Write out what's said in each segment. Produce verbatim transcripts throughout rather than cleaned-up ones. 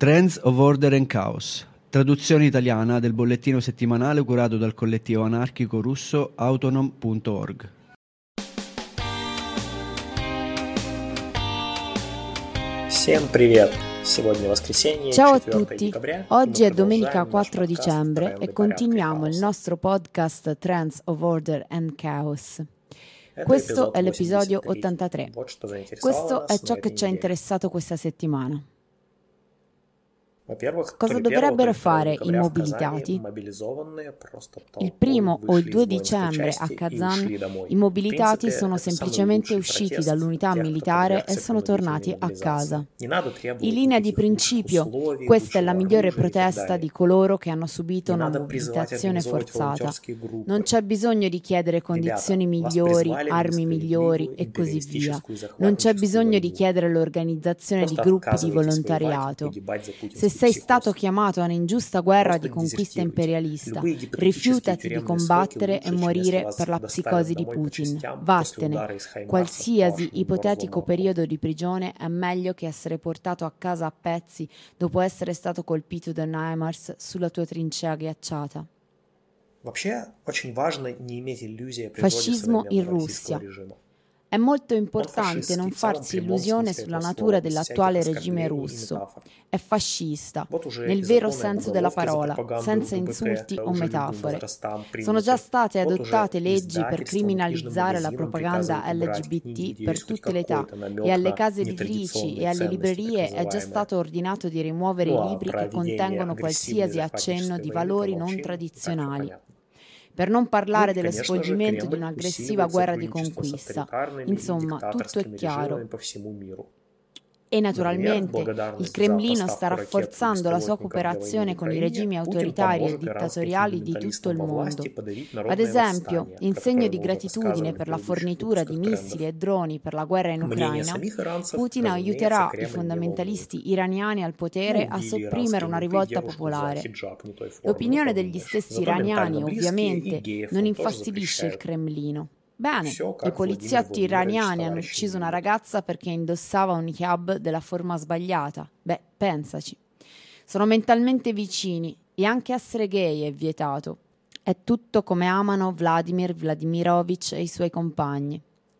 Trends of Order and Chaos, traduzione italiana del bollettino settimanale curato dal collettivo anarchico russo autonom punto org. Всем привет! Сегодня воскресенье, Ciao a четвёртое tutti, декабря. oggi Мы è domenica продолжаем наш quattro подкаст dicembre «Тренды, e порядка и continuiamo il хаоса». nostro podcast Trends of Order and Chaos. Это Questo эпизод è l'episodio восемьдесят три. ottantatré. Вот что заинтересовало Questo è нас на ciò этой che ci ha неделе. interessato questa settimana. Во-первых, Cosa то ли первого, то dovrebbero ли второго fare i декабря в Казани mobilitati? мобилизованные просто толпой Il primo o il вышли due из воинской dicembre a части и Kazan ушли домой. i В mobilitati принципе, sono это самый semplicemente лучший usciti протест dall'unità тех, кто militare e подвергся sono tornati принудительной a мобилизации. casa. Не надо требовать In linea di никаких лучших principio, условий, questa è la лучшего migliore оружия и так protesta далее. di coloro che hanno subito Не una надо призывать mobilitazione организовывать forzata. волонтерские группы. Non c'è bisogno di chiedere condizioni Ребята, вас migliori, призвали в armi migliori несправедливую e così via. империалистическую Non c'è захватническую bisogno di войну. chiedere l'organizzazione di Просто gruppi di отказывайтесь воевать и volontariato. погибать за Se путинский sei психоз. stato chiamato a un'ingiusta guerra di Просто conquista дезертируйте. imperialista, Любые гипотетические rifiutati di тюремные сроки combattere лучше, e чем если morire вас per la доставят psicosi di домой по Putin. частям после Vattene. удара из хаймарсов по Qualsiasi вашему ipotetico бронзовому periodo di prigione è meglio che essere portato a casa a pezzi dopo essere stato colpito da HIMARS sulla tua trincea ghiacciata. Вообще, очень важно не иметь иллюзий о природе Fascismo in современного российского Russia. режима. È molto Он importante non фашистский в самом farsi прямом illusione смысле sulla этого natura слова, без dell'attuale всяких regime оскорблений и russo. метафор. È fascista, Вот уже nel и vero законы об senso della уголовке за parola, пропаганду senza ЛГБТ insulti o уже любым metafore. возрастам Sono già приняты. state Вот уже adottate leggi per издательствам, книжным criminalizzare la магазинам propaganda приказывают убрать L G B книги, T где per есть хоть tutte le età какой-то намек e alle на case editrici нетрадиционные e alle ценности, так librerie è già называемые. stato ordinato di rimuovere Ну i а libri про che ведение contengono агрессивной qualsiasi accenno захватнической di войны valori non помолчим, так и tradizionali. понятно. Per non Ну parlare и, конечно же, dell'espolgimento di Кремль un'aggressiva усиливает guerra di сотрудничество с conquista. авторитарными и Insomma, tutto è диктаторскими chiaro. режимами по всему миру. E Например, в naturalmente il благодарность за Cremlino sta поставку ракет и rafforzando la sua беспилотников для войны в cooperazione con i Украине, regimi Путин autoritari e поможет иранским dittatoriali di tutto фундаменталистам il во mondo. власти подавить Ad народное esempio, восстание, in про segno которое di мы уже gratitudine рассказывали в per la предыдущих fornitura di выпусках missili трендов. e droni per la guerra in Мнение Ucraina, самих иранцев, Putin разумеется, aiuterà i Кремль не волнует. fondamentalisti iraniani al potere Ну, a убили sopprimere иранские una менты rivolta девушку за popolare. хиджаб не той формы, ну L'opinione degli подумаешь. stessi Зато ментально iraniani, близкие и ovviamente, геев non он тоже infastidisce il запрещает. Cremlino. Bene, Все, i как Владимир poliziotti Владимирович iraniani hanno товарищ ucciso una любит. ragazza perché indossava un hijab della forma sbagliata. Beh, pensaci. Sono mentalmente vicini e anche essere gay è vietato. È tutto come amano Vladimir Vladimirovich e i suoi compagni.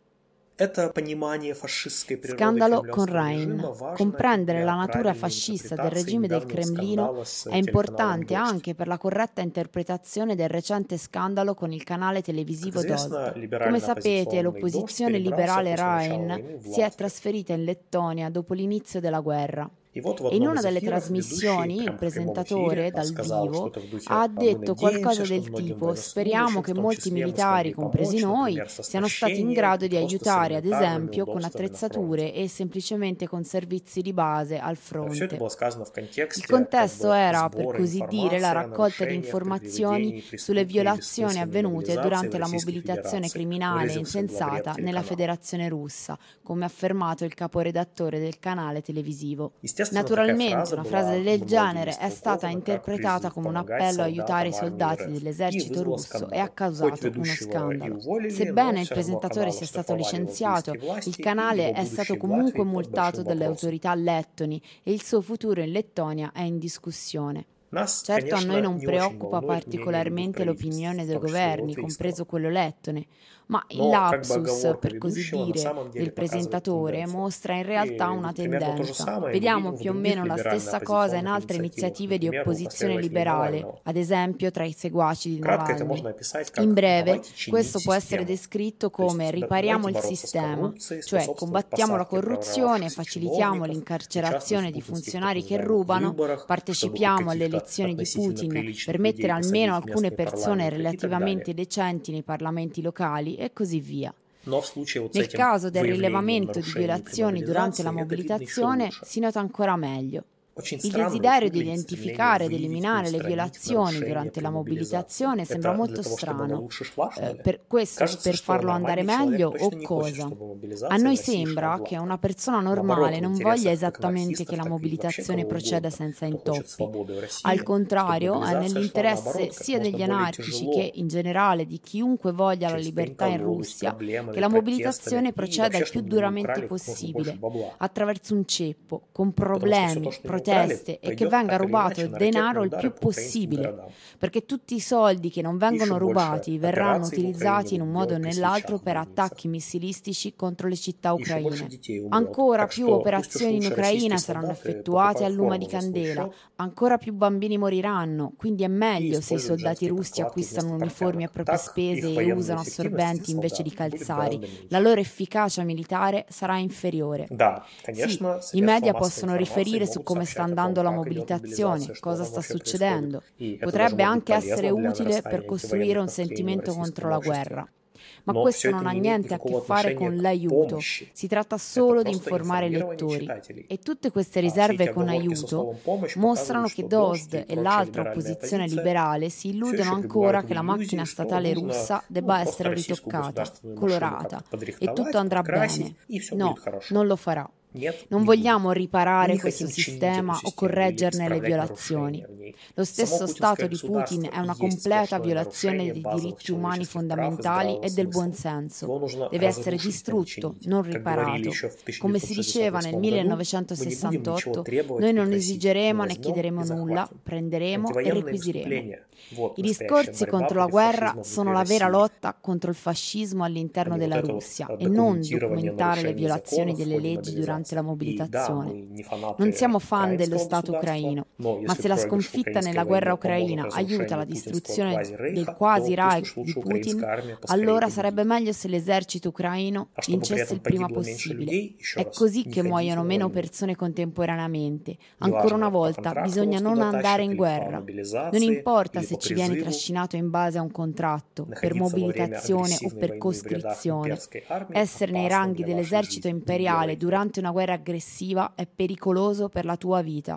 Это понимание фашистской природы Scandalo con кремлевского Rain. режима важно Comprendere для la natura правильной fascista del интерпретации regime del недавнего Cremlino скандала с è телеканалом importante «Дождь». anche per la corretta interpretazione del recente scandalo con il canale Как televisivo известно, Dost. Come sapete, либерально-оппозиционный «Дождь» l'opposizione перебрался liberale после начала Rain войны в si è Латвию. trasferita in Lettonia dopo l'inizio della guerra. И вот в E in одном una из delle эфиров trasmissioni ведущий il прям в прямом presentatore эфире dal сказал vivo что-то в духе ha «А мы detto qualcosa надеемся, что del многим tipo: speriamo военнослужащим, в che том molti числе мы militari, смогли compresi помочь, noi, например, со siano stati in оснащением grado и di просто с aiutare, ad элементарными esempio, con удобствами на фронте». attrezzature e semplicemente con servizi di base al Все это fronte. было сказано в Il контексте как contesto бы era, per сбора così dire, la информации о raccolta di нарушениях при informazioni проведении sulle преступной или violazioni бессмысленной avvenute мобилизации в durante la Российской mobilitazione Федерации, criminale e выразился главред insensata nella телеканала. Federazione Russa, come affermato il caporedattore del canale televisivo. Естественно, такая Naturalmente фраза una была frase del многими genere è stata истолкована как interpretata призыв come un помогать appello a aiutare i солдатам армии soldati эр эф и dell'esercito вызвала russo e скандал. ha Хоть causato uno ведущего и scandalo. уволили, но Sebbene il все равно presentatore оказалось, sia что stato попали в licenziato, латвийские власти il и canale его è stato будущее в comunque Латвии под multato большим dalle вопросом. autorità lettoni e il suo futuro in Lettonia è in discussione. Нас, Certo, a noi конечно, non не очень preoccupa волнует мнение любых particolarmente правительств, l'opinione в dei том числе и governi, латвийского. compreso quello lettone, ma il Но как бы lapsus, оговорка per così ведущего на dire, самом деле del показывает presentatore тенденцию. mostra in realtà И una ведь примерно то же tendenza. самое мы Vediamo видим в più o других meno la stessa cosa in либерально-оппозиционных altre инициативах, iniziative di например, у opposizione последователей liberale, Навального. ad esempio tra i seguaci di Кратко это Navalny. можно описать как In breve, «давайте чинить questo può essere систему». descritto То есть come да- ripariamo давайте il бороться с sistema, коррупцией, cioè способствовать combattiamo la посадке corruzione, проворовавшихся facilitiamo чиновников, l'incarcerazione участвовать в di путинских так funzionari che называемых rubano, выборах, чтобы хоть partecipiamo alle каких-то elezioni di относительно Putin приличных per людей mettere almeno посадить в alcune местные persone парламенты и так далее. relativamente decenti nei parlamenti locali e così via. Но в случае вот с Nel этим caso del выявлением rilevamento di нарушений при violazioni durante la мобилизации это видно еще mobilitazione лучше. si nota ancora meglio. Очень Il странно desiderio di выглядит identificare стремление ed выявить и eliminare le устранить violazioni нарушения durante при la мобилизации. mobilitazione sembra Это для molto того, чтобы оно strano. лучше шло, что Eh, ли? per questo, Кажется, per что farlo andare нормальный человек meglio точно o не хочет, cosa? чтобы A мобилизация в noi России шла sembra che гладко. una persona Наоборот, normale в non интересах voglia как esattamente che анархистов, la так и вообще mobilitazione кого proceda угодно, senza кто хочет intoppi. свободы в России, Al чтобы contrario, è мобилизация шла nell'interesse наоборот, как sia можно degli более anarchici тяжело, che in generale di chiunque voglia la через libertà in пень-колоду, с Russia, проблемами, che la протестами mobilitazione и proceda вообще, il più чтобы не duramente украли как можно больше possibile, бабла. attraverso un ceppo, con Потому что все problemi, то, что ему proteste e che venga rubato denaro il più possibile, perché tutti i soldi che non vengono rubati verranno utilizzati in un modo o nell'altro per attacchi missilistici contro le città ucraine. Ancora più operazioni in Ucraina saranno effettuate a luma di candela, ancora più bambini moriranno, quindi è meglio se i soldati russi acquistano uniformi a proprie spese e usano assorbenti invece di calzari. La loro efficacia militare sarà inferiore. Sì, i media possono riferire su come sta andando la mobilitazione, cosa sta succedendo. Potrebbe anche essere utile per costruire un sentimento contro la guerra. Ma questo non ha niente a che fare con l'aiuto, si tratta solo di informare i lettori. E tutte queste riserve con aiuto mostrano che Dozd e l'altra opposizione liberale si illudono ancora che la macchina statale russa debba essere ritoccata, colorata, e tutto andrà bene. No, non lo farà. Non vogliamo riparare questo sistema o correggerne le violazioni. Lo stesso Stato di Putin è una completa violazione dei diritti umani fondamentali e del buonsenso. Deve essere distrutto, non riparato. Come si diceva nel millenovecentosessantotto, noi non esigeremo né chiederemo nulla, prenderemo e requisiremo. I discorsi contro la guerra sono la vera lotta contro il fascismo all'interno della Russia e non documentare le violazioni delle leggi durante la mobilitazione. Non siamo fan dello Stato ucraino, ma se la sconfitta nella guerra ucraina aiuta la distruzione del quasi Reich di Putin, allora sarebbe meglio se l'esercito ucraino vincesse il prima possibile. È così che muoiono meno persone contemporaneamente. Ancora una volta, bisogna non andare in guerra. Non importa se ci vieni trascinato in base a un contratto, per mobilitazione o per coscrizione. Essere nei ranghi dell'esercito imperiale durante una guerra aggressiva è pericoloso per la tua vita.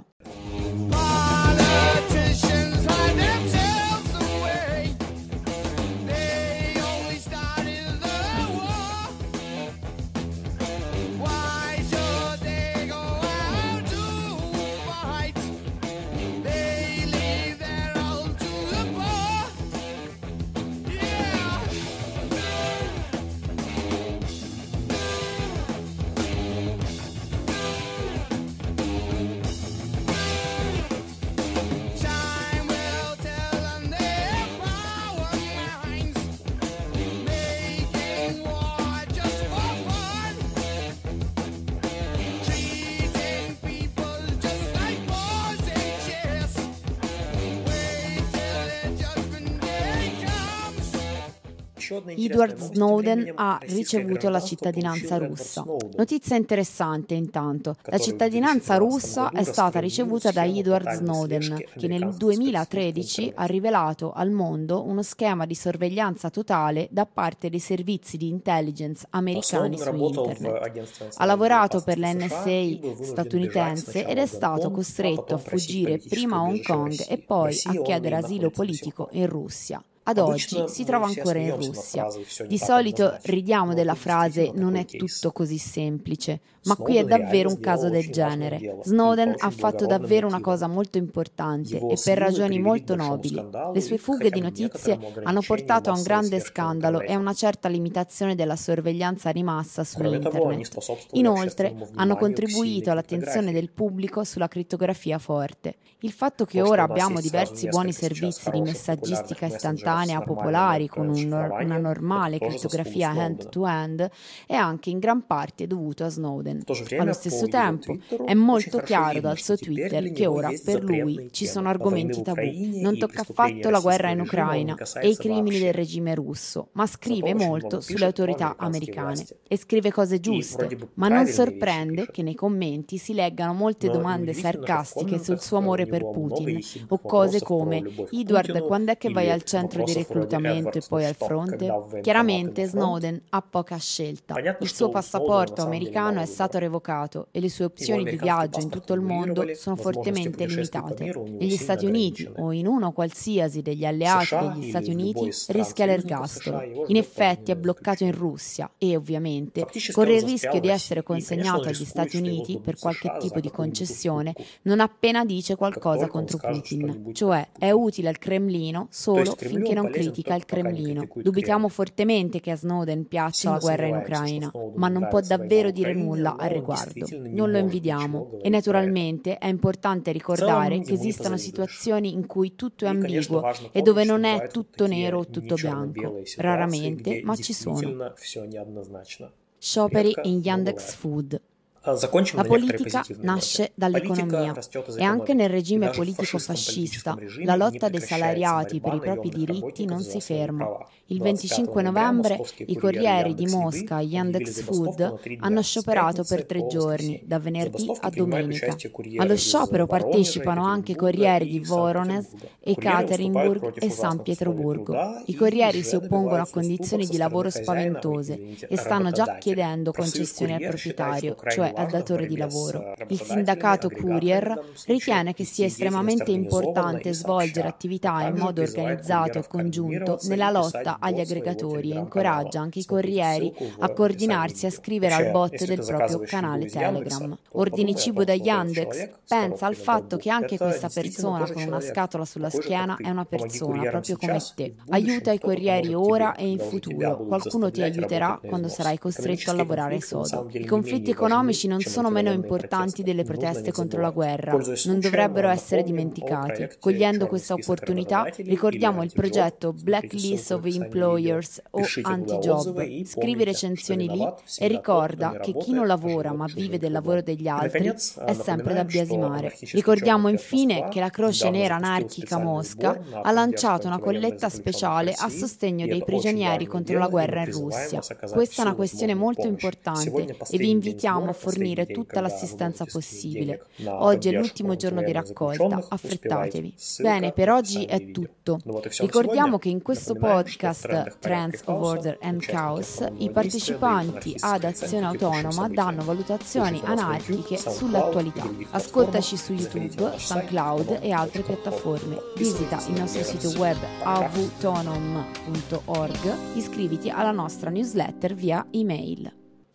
Edward Snowden ha ricevuto la cittadinanza russa. Notizia interessante intanto. La cittadinanza russa è stata ricevuta da Edward Snowden, che nel duemilatredici ha rivelato al mondo uno schema di sorveglianza totale da parte dei servizi di intelligence americani su internet. Ha lavorato per l'N S A statunitense ed è stato costretto a fuggire prima a Hong Kong e poi a chiedere asilo politico in Russia. Ad oggi si trova ancora in Russia. Di solito ridiamo della frase "non è tutto così semplice", ma qui è davvero un caso del genere. Snowden ha fatto davvero una cosa molto importante e per ragioni molto nobili. Le sue fughe di notizie hanno portato a un grande scandalo e a una certa limitazione della sorveglianza di massa su internet. Inoltre hanno contribuito all'attenzione del pubblico sulla crittografia forte. Il fatto che ora abbiamo diversi buoni servizi di messaggistica istantanea popolari con un nor- una normale crittografia hand-to-hand è anche in gran parte dovuto a Snowden. Allo stesso tempo è molto chiaro dal suo Twitter che ora per lui ci sono argomenti tabù. Non tocca affatto la guerra in Ucraina e i crimini del regime russo, ma scrive molto sulle autorità americane e scrive cose giuste, ma non sorprende che nei commenti si leggano molte domande sarcastiche sul suo amore per Putin o cose come "Edward, quando è che vai al centro di reclutamento e poi al fronte?". Chiaramente Snowden ha poca scelta. Il suo passaporto americano è stato revocato e le sue opzioni di viaggio in tutto il mondo sono fortemente limitate. Negli Stati Uniti o in uno qualsiasi degli alleati degli Stati Uniti rischia l'ergastolo. In effetti è bloccato in Russia e ovviamente corre il rischio di essere consegnato agli Stati Uniti per qualche tipo di concessione non appena dice qualcosa contro Putin, cioè è utile al Cremlino solo finché non critica il Cremlino. Dubitiamo fortemente che a Snowden piaccia la guerra in Ucraina, ma non può davvero dire nulla al riguardo. Non lo invidiamo e naturalmente è importante ricordare che esistono situazioni in cui tutto è ambiguo e dove non è tutto nero o tutto bianco. Raramente, ma ci sono. Scioperi in Yandex Food. La politica nasce dall'economia e anche nel regime politico-fascista la lotta dei salariati per i propri diritti non si ferma. Il venticinque novembre i corrieri di Mosca e Yandex Food hanno scioperato per tre giorni, da venerdì a domenica. Allo sciopero partecipano anche i corrieri di Voronezh, Ekaterinburg e San Pietroburgo. I corrieri si oppongono a condizioni di lavoro spaventose e stanno già chiedendo concessioni al proprietario, cioè al datore di lavoro. Il sindacato Courier ritiene che sia estremamente importante svolgere attività in modo organizzato e congiunto nella lotta agli aggregatori e incoraggia anche i corrieri a coordinarsi e a scrivere al bot del proprio canale Telegram. Ordini cibo da Yandex? Pensa al fatto che anche questa persona con una scatola sulla schiena è una persona proprio come te. Aiuta i corrieri ora e in futuro. Qualcuno ti aiuterà quando sarai costretto a lavorare sodo. I conflitti economici non sono meno importanti delle proteste contro la guerra, non dovrebbero essere dimenticati. Cogliendo questa opportunità, ricordiamo il progetto Blacklist of Employers o Anti-Job. Scrivi recensioni lì e ricorda che chi non lavora ma vive del lavoro degli altri è sempre da biasimare. Ricordiamo infine che la Croce Nera Anarchica Mosca ha lanciato una colletta speciale a sostegno dei prigionieri contro la guerra in Russia. Questa è una questione molto importante e vi invitiamo a fornire tutta l'assistenza possibile. Oggi è l'ultimo giorno di raccolta, affrettatevi. Bene, per oggi è tutto. Ricordiamo che in questo podcast Trends of Order and Chaos i partecipanti ad Azione Autonoma danno valutazioni anarchiche sull'attualità. Ascoltaci su YouTube, SoundCloud e altre piattaforme. Visita il nostro sito web avutonom punto org, iscriviti alla nostra newsletter via email.